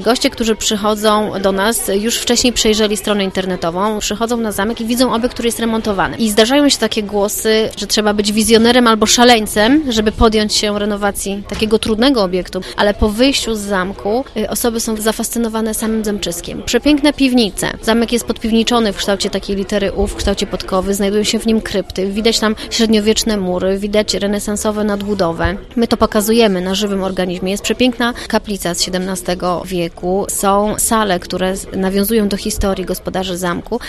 Goście, którzy przychodzą do nas, już wcześniej przejrzeli stronę internetową, przychodzą na zamek i widzą obiekt, który jest remontowany. I zdarzają się takie głosy, że trzeba być wizjonerem albo szaleńcem, żeby podjąć się renowacji takiego trudnego obiektu, ale po wyjściu z zamku osoby są zafascynowane samym zamczyskiem. Przepiękne piwnice. Zamek jest podpiwniczony w kształcie takiej litery U, w kształcie podkowy, znajdują się w nim krypty, widać tam średniowieczne mury, widać renesansowe nadbudowę. My to pokazujemy na żywym organizmie. Jest przepiękna kaplica z XVII wieku, są sale, które nawiązują do historii gospodarzy zamku